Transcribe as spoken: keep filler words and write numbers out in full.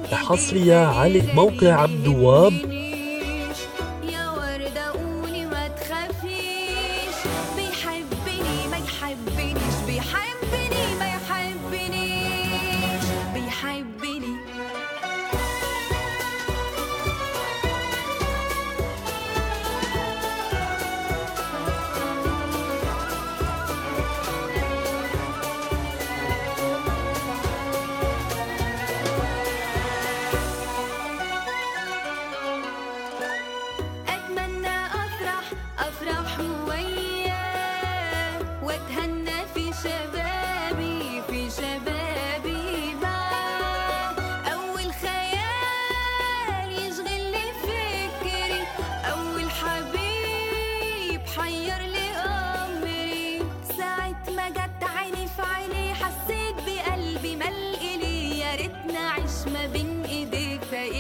حصرية على موقع عبد الوهاب. يا وردة قولي ما تخافيش، بيحبني ما يحبنيش، بيحبني ما يحبنيش، بيحبني. أتمنى أفرح أفرح وياه، وأتهنى في شبابي في شبابي معاه. أول خيال يشغل لي فكري، أول حبيب حير لي أمري. ساعة ما جت عيني في عيني حسيت بقلبي ملقلي، يا ريتنا عيش ما بين إيديك.